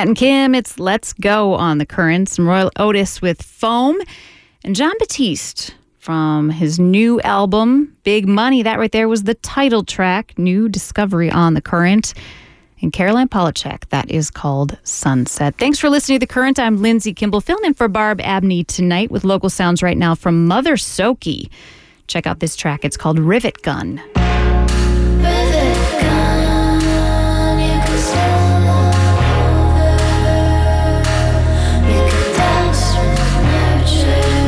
Matt and Kim, it's Let's Go on the Current. Some Royal Otis with Foam. And Jon Batiste from his new album, Big Money. That right there was the title track, New Discovery on the Current. And Caroline Polachek, that is called Sunset. Thanks for listening to The Current. I'm Lindsay Kimball, filling in for Barb Abney tonight with local sounds right now from Mother Soki. Check out this track. It's called Rivet Gun. Rivet gun, you can sail over, you can dance with nurture.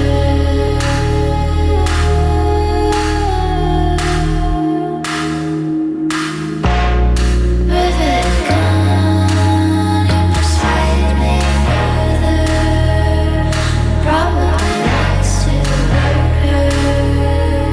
Rivet gun, you persuade me further, probably likes to hurt her.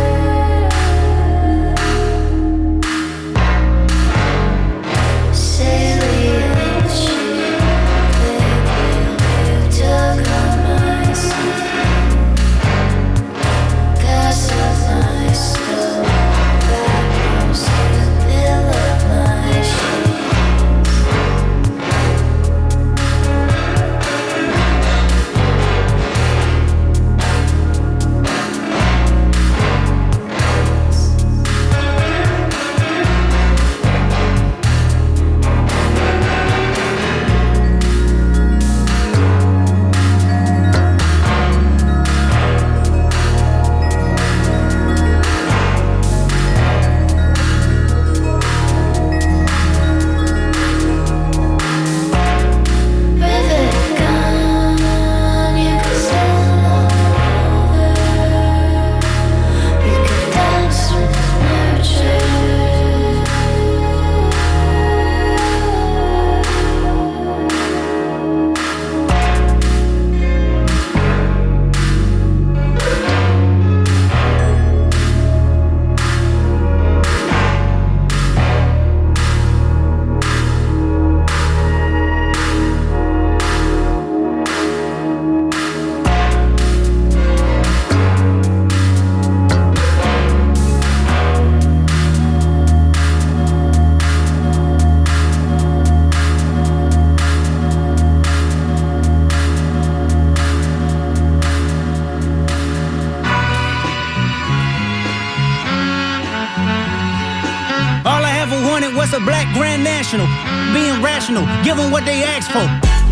What's a black grand national? Being rational, give them what they ask for.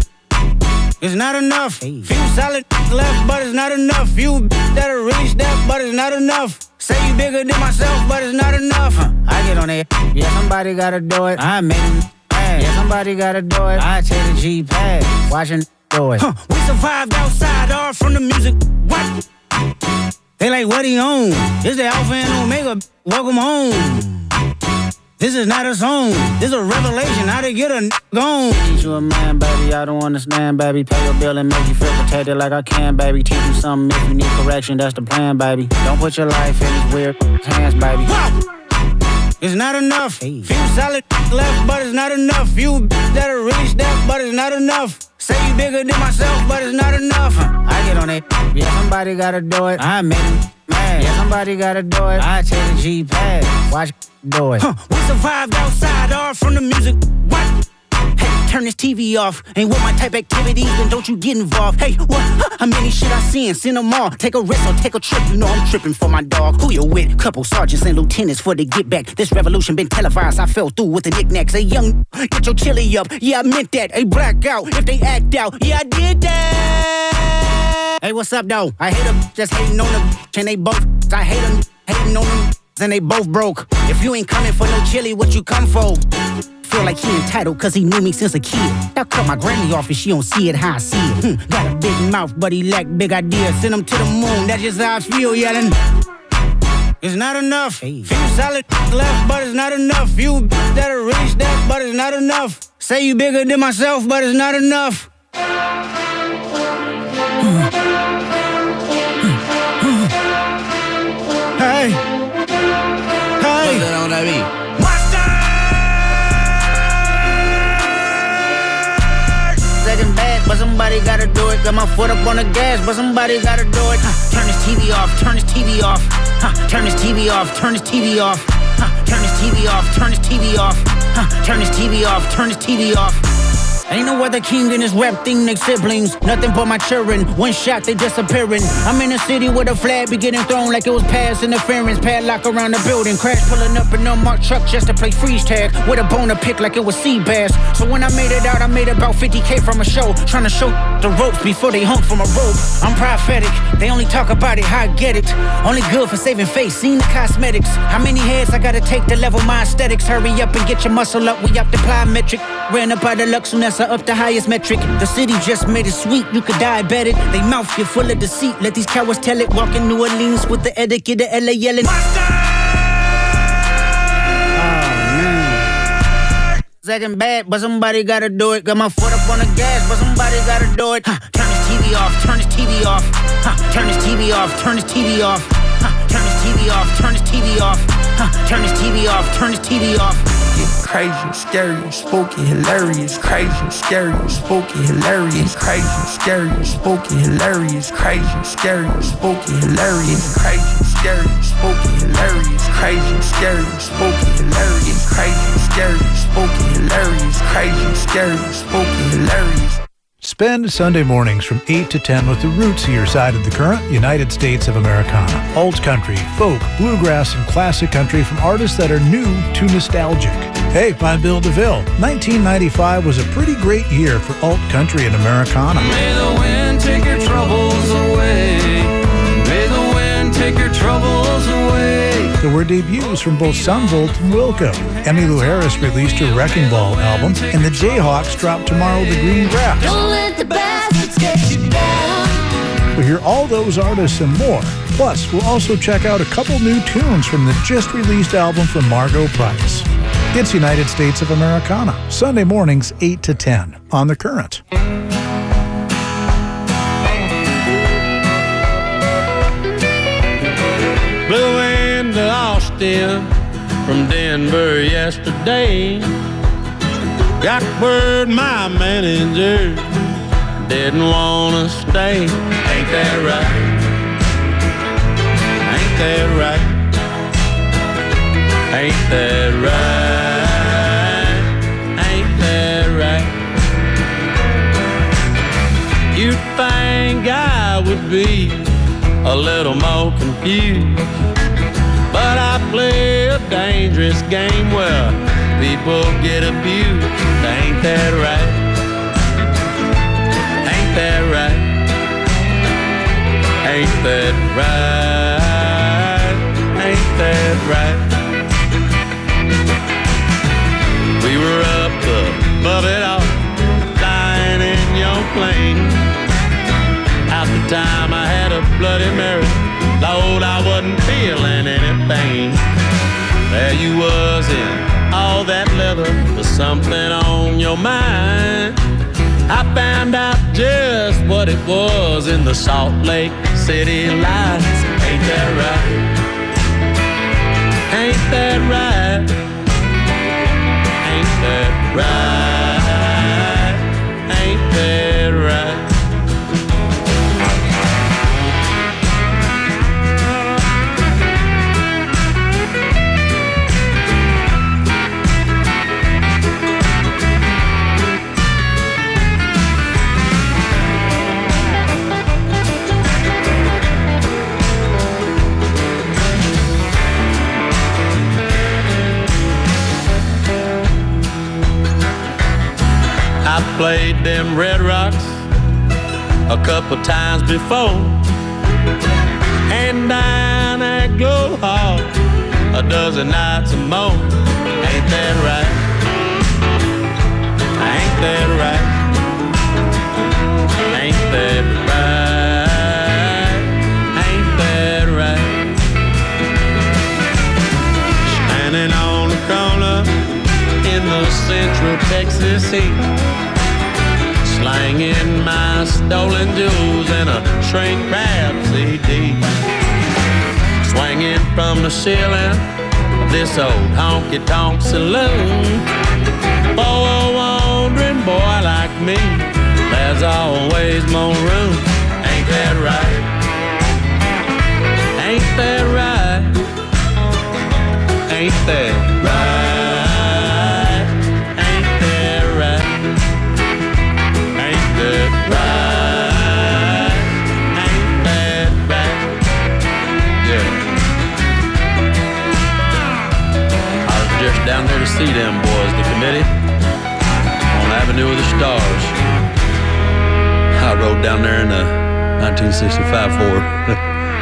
It's not enough. Few solid left, but it's not enough. Few that'll really step, but it's not enough. Say you bigger than myself, but it's not enough. I get on it. Yeah, somebody gotta do it. I make them mad. Yeah, somebody gotta do it. I take the G-pad, watching do it. We survived outside, all from the music. What? They like, what he on? This the Alpha and Omega. Welcome home. This is not a song. This is a revelation. How to get a gone. Teach you a man, baby. I don't understand, baby. Pay your bill and make you feel protected like I can, baby. Teach you something if you need correction. That's the plan, baby. Don't put your life in these weird hands, baby. Whoa! It's not enough. Few solid left, but it's not enough. Few that'll really step, but it's not enough. Say you bigger than myself, but it's not enough. I get on it. Yeah, somebody gotta do it. I make them mad. Yeah, somebody gotta do it. I take the G-pad, watch do it. We survived outside, all from the music. What? Hey, turn this TV off. Ain't with my type activities, then don't you get involved. Hey, what? How many shit I seen? Send them all. Take a risk or take a trip. You know I'm tripping for my dog. Who you with? Couple sergeants and lieutenants for the get back. This revolution been televised. I fell through with the knickknacks. Hey, young, get your chili up. Yeah, I meant that. Hey, black out if they act out. Yeah, I did that. Hey, what's up, though? I hate them just hating on them. And they both. I hate them hating on them. And they both broke. If you ain't coming for no chili, what you come for? Feel like he entitled cause he knew me since a kid. I'll cut my granny off if she don't see it how I see it. Got a big mouth but he lack big ideas. Send him to the moon, that's just how I feel yelling. It's not enough. Few solid left but it's not enough. Few that'll really step but it's not enough. Say you bigger than myself but it's not enough. Hey, hey, what's that on that beat? Second bad, but somebody gotta do it. Got my foot up on the gas, but somebody gotta do it. Turn this TV off, turn this TV off. Turn this TV off, turn this TV off. Turn this TV off, turn this TV off. Turn this TV off, turn this TV off. Ain't no other king in this rap thing, they siblings. Nothing but my children. One shot, they disappearing. I'm in a city where the flag be getting thrown like it was pass interference. Padlock around the building. Crash pulling up an unmarked truck just to play freeze tag. With a boner pick like it was sea bass. So when I made it out, I made about 50K from a show. Trying to show the ropes before they hung from a rope. I'm prophetic. They only talk about it, how I get it. Only good for saving face, seen the cosmetics. How many heads I gotta take to level my aesthetics? Hurry up and get your muscle up, we up the plyometric. Ran up out of luck soon as I up the highest metric. The city just made it sweet, you could diabetic. They mouth get full of deceit, let these cowards tell it. Walk in New Orleans with the etiquette of LA yelling. Second bad, but somebody gotta do it. Got my foot up on the gas, but somebody gotta do it. Turn this TV off, turn this TV off. Turn this TV off, turn this TV off. Turn this TV off, turn this TV off. Turn this TV off, turn this TV off. Crazy, scary, spooky, hilarious. Crazy, scary, spooky, hilarious. Crazy, scary, spooky, hilarious. Crazy, scary, spooky, hilarious. Crazy, scary, spooky, hilarious. Crazy, scary, spooky, hilarious. Crazy, scary, spooky, hilarious. Crazy, scary, spooky, hilarious. Spend Sunday mornings from 8 to 10 with the roots of your side of the current United States of Americana. Alt country, folk, bluegrass, and classic country from artists that are new to nostalgic. Hey, I'm Bill DeVille. 1995 was a pretty great year for alt country and Americana. May the wind take your troubles away. May the wind take your troubles away. There were debuts from both Sunvolt and Wilco. Emmylou Harris released her Wrecking Ball album, and the Jayhawks dropped Tomorrow the Green Grass. Don't let the bastards get you down. We'll hear all those artists and more. Plus, we'll also check out a couple new tunes from the just-released album from Margot Price. It's United States of Americana, Sunday mornings 8 to 10 on The Current. Blew into Austin from Denver yesterday. Got word my manager didn't wanna stay. Ain't that right? Ain't that right? Ain't that right? Ain't that right? You'd think I would be a little more confused, but I play a dangerous game where people get abused. Ain't that right? Ain't that right? Ain't that right? Ain't that right? We were up above it all, flying in your plane. At the time I had a Bloody Mary, Lord, I wasn't feeling any pain. There you was in all that leather with something on your mind. I found out just what it was in the Salt Lake City lights. Ain't that right? Ain't that right? Ain't that right? Ain't that right? I played them Red Rocks a couple times before, and down at Glow Hall a dozen nights or more. Ain't that right? Ain't that right? Ain't that right? Ain't that right? Standing on the corner in the Central Texas heat, slanging my stolen jewels in a shrink wrap CD, swinging from the ceiling of this old honky-tonk saloon. For a wandering boy like me, there's always more room. Ain't that right? Ain't that right? Ain't that right? Ain't that right? see them boys, the committee, on Avenue of the Stars. I rode down there in a 1965 Ford.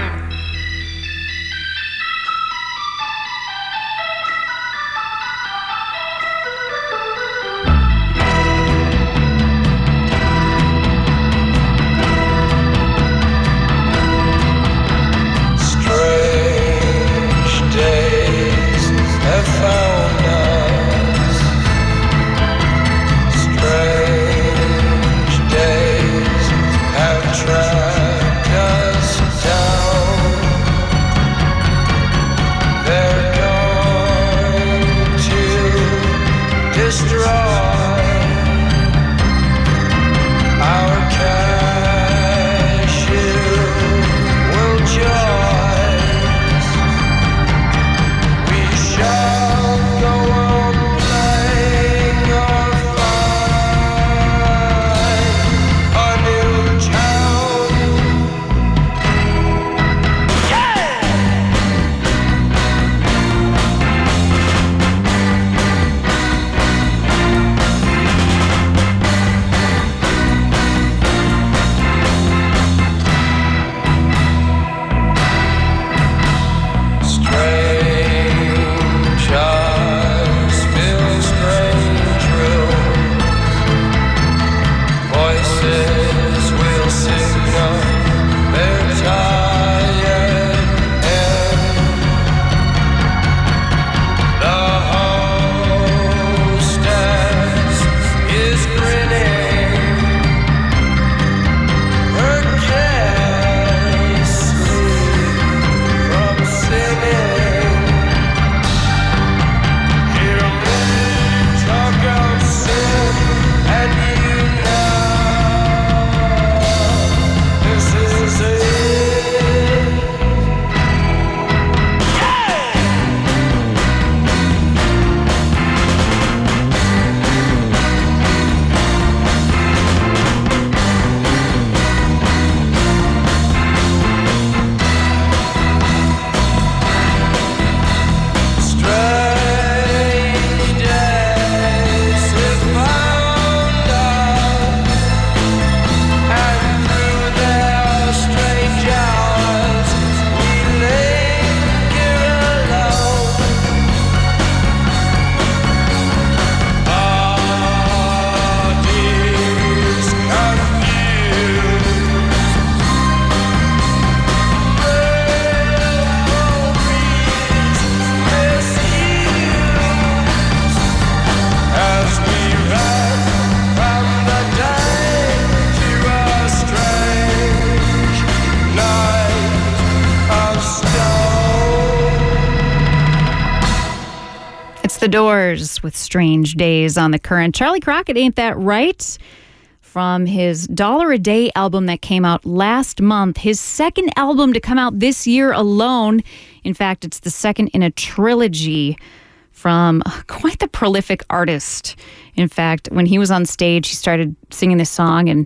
The Doors with Strange Days on the Current. Charlie Crockett, Ain't That Right? From his Dollar a Day album that came out last month. His second album to come out this year alone. In fact, it's the second in a trilogy from quite the prolific artist. In fact, when he was on stage, he started singing this song and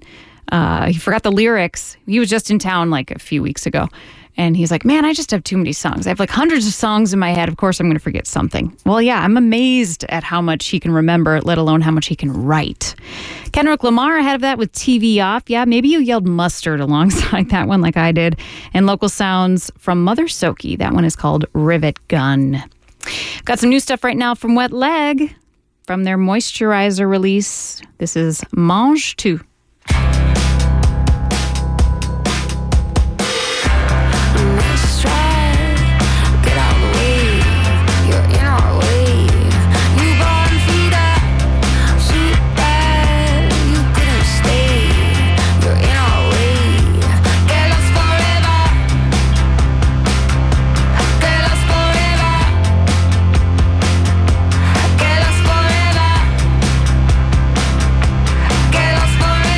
he forgot the lyrics. He was just in town like a few weeks ago. And he's like, man, I just have too many songs. I have like hundreds of songs in my head. Of course, I'm going to forget something. Well, yeah, I'm amazed at how much he can remember, let alone how much he can write. Kendrick Lamar ahead of that with TV Off. Yeah, maybe you yelled mustard alongside that one like I did. And local sounds from Mother Soaky. That one is called Rivet Gun. Got some new stuff right now from Wet Leg. From their moisturizer release, this is Mange Tout. Forever.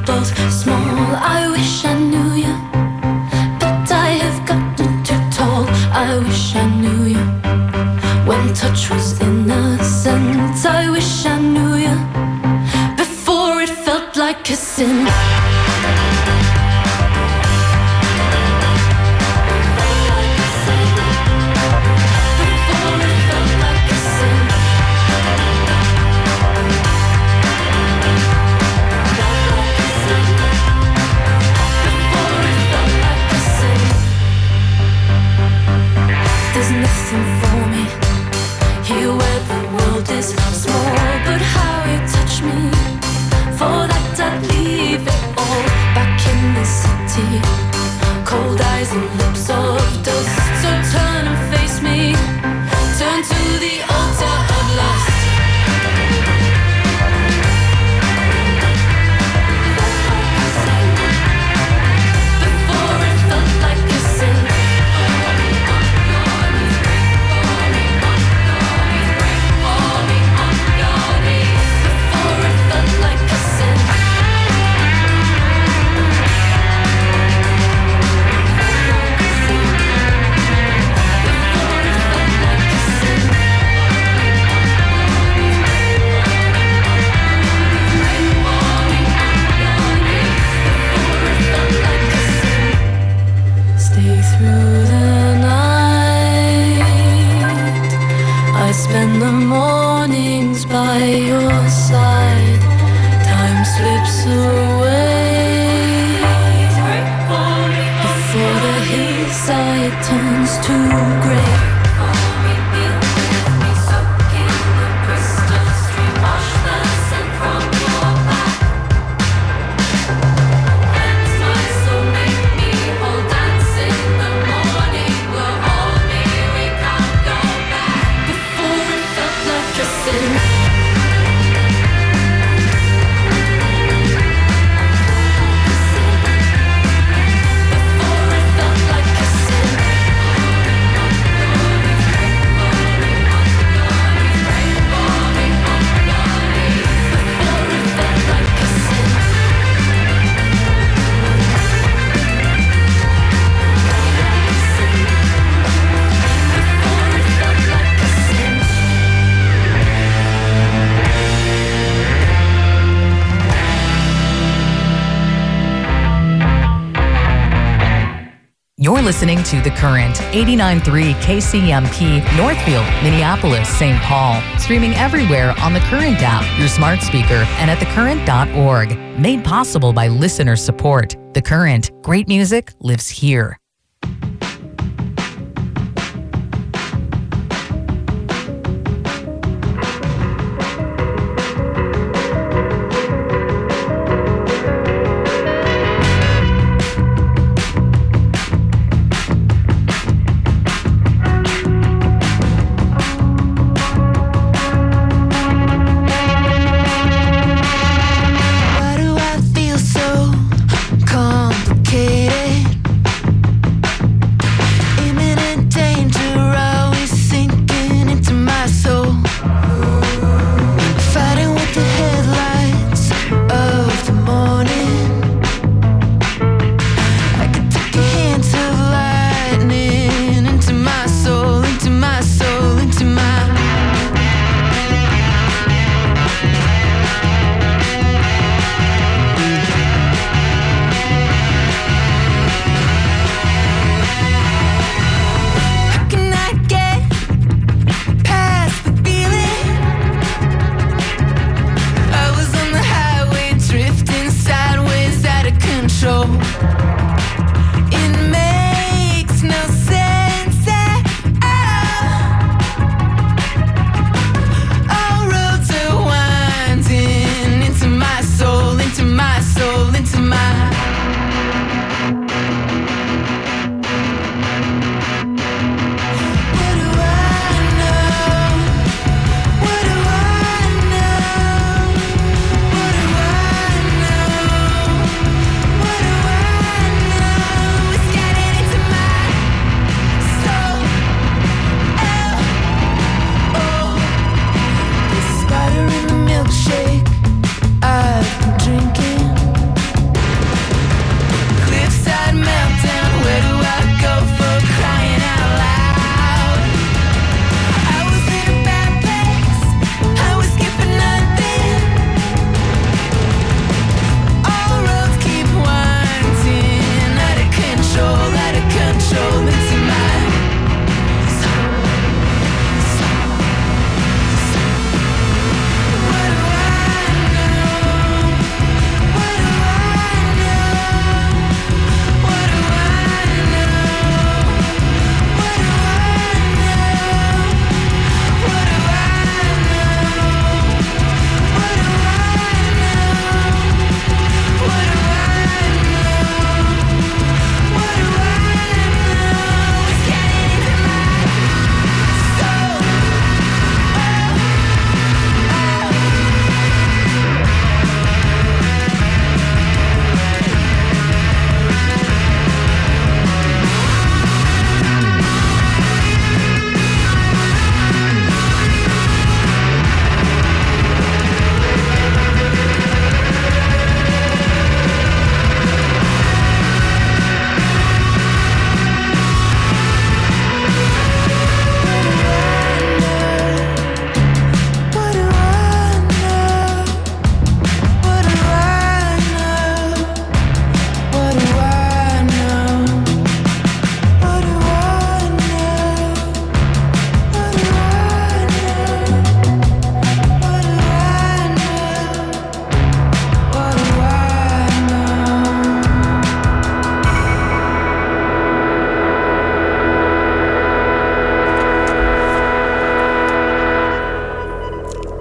both small. I wish I knew you, but I have gotten too tall. I wish I knew you when touch was innocent. I wish I knew you before it felt like kissing. There's nothing for me here where the world is small, but how you touch me, for that I'd leave it all. Back in the city, cold eyes and lips of dust. So turn and face me, turn to the altar of lust. Before it felt like kissing. Stay through the night. I spend the mornings by your side. Time slips away before the hillside turns to grey. You're listening to The Current, 89.3 KCMP, Northfield, Minneapolis, St. Paul. Streaming everywhere on The Current app, your smart speaker, and at thecurrent.org. Made possible by listener support. The Current, great music lives here. Why do I feel so complicated?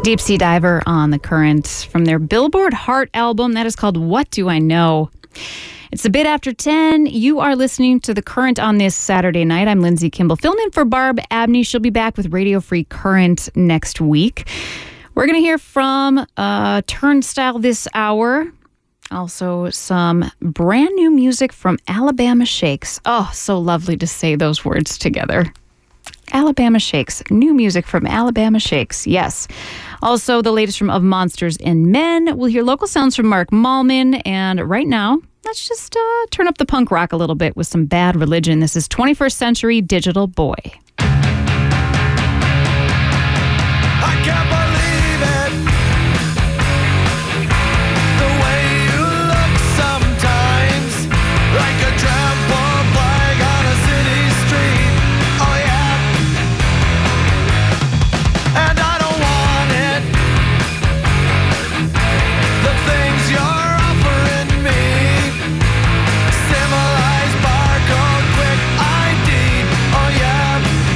Deep Sea Diver on The Current from their Billboard Heart album. That is called What Do I Know? It's a bit after 10. You are listening to The Current on this Saturday night. I'm Lindsay Kimball, filling in for Barb Abney. She'll be back with Radio Free Current next week. We're going to hear from Turnstile this hour. Also, some brand new music from Alabama Shakes. Oh, so lovely to say those words together. Alabama Shakes. New music from Alabama Shakes. Yes. Also, the latest from Of Monsters and Men. We'll hear local sounds from Mark Mallman. And right now, let's just turn up the punk rock a little bit with some Bad Religion. This is 21st Century Digital Boy. I can't believe it, the way you look sometimes, like a trampled flag on a city street. Oh yeah, and I don't want it, the things you're offering me, symbolized barcode, quick ID. Oh yeah,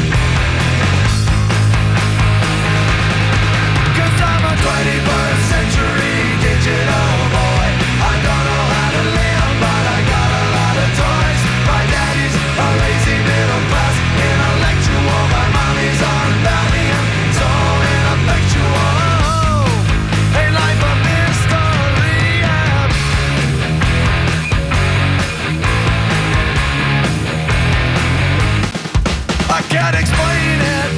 'cause I'm a 21st century digital boy. I don't know how to live, but I got a lot of toys. My daddy's a lazy middle class intellectual. My mommy's on Valium, so ineffectual. Ain't life a mystery? Yeah. I can't explain it,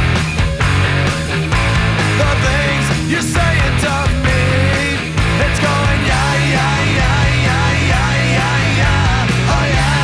the things you're saying to me. It's going yeah, yeah, yeah, yeah, yeah, yeah, yeah. Oh yeah,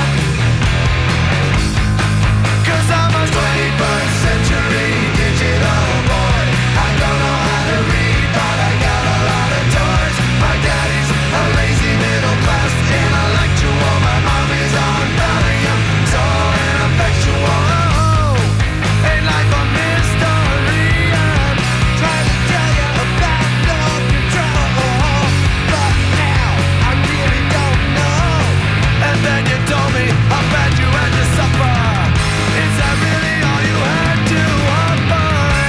'cause I'm a 21st century digital boy. I don't know how to read, but I got a lot of toys. My daddy's a lazy middle class intellectual. My mommy's on Valium, so ineffectual. Ain't life a mystery? I'm trying to tell you about no control, but now I really don't know. And then you told me how bad you had to suffer. Is that really all you had to offer?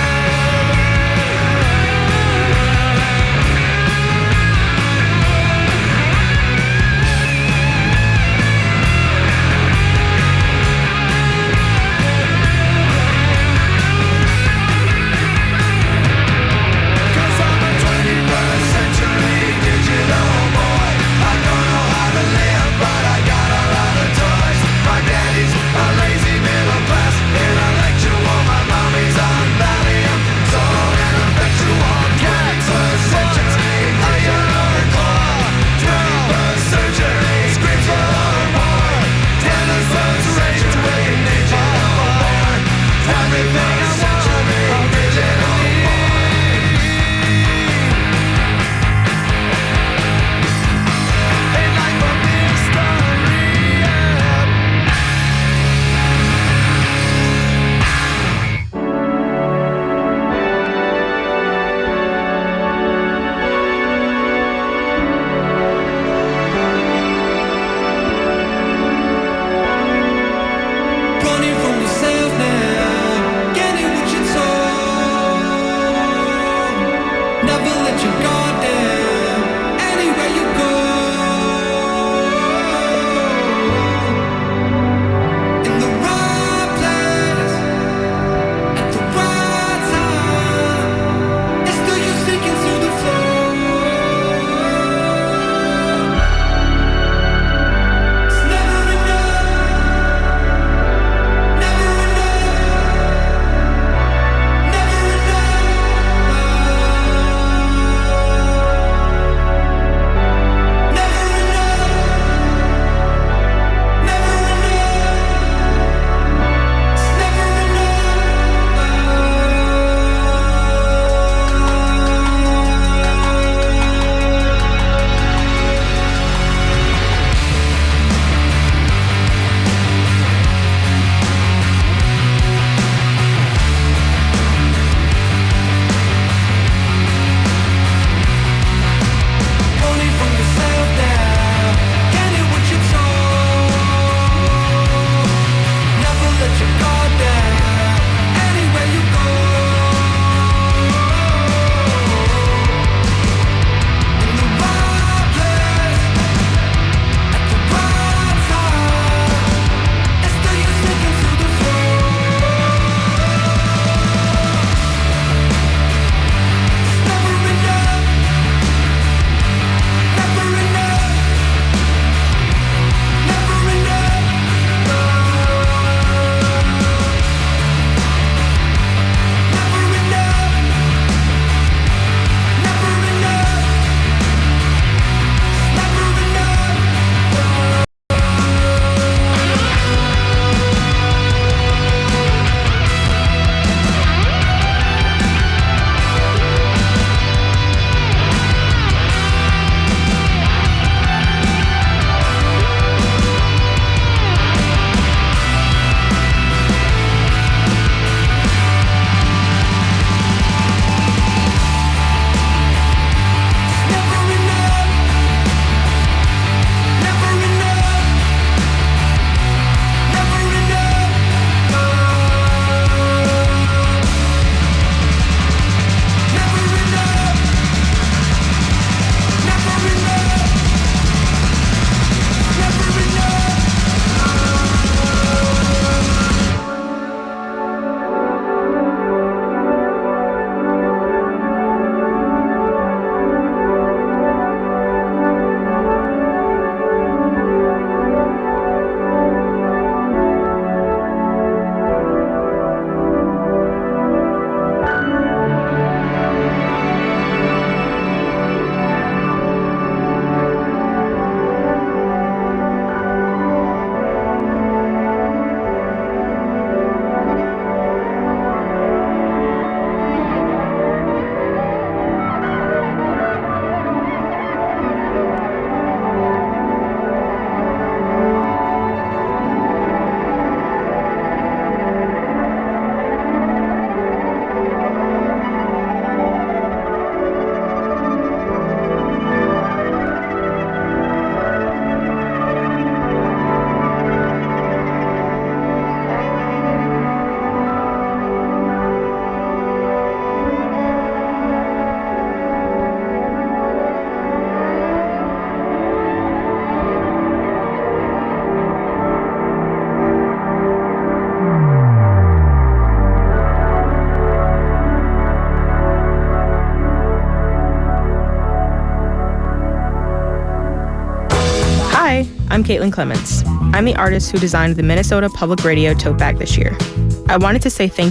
Cause I'm a 21st century digital boy. I don't know how to live, but I got a lot of toys. My daddy's a lazy middle class intellectual. My mommy's on Valium, so ineffectual. 21st century digital boy. 21st century screams for more. 21st century digital boy. Everything I want, a digital boy. Ain't life a mystery? Yeah. Running from yourself now, getting I'm Caitlin Clements. I'm the artist who designed the Minnesota Public Radio tote bag this year. I wanted to say thank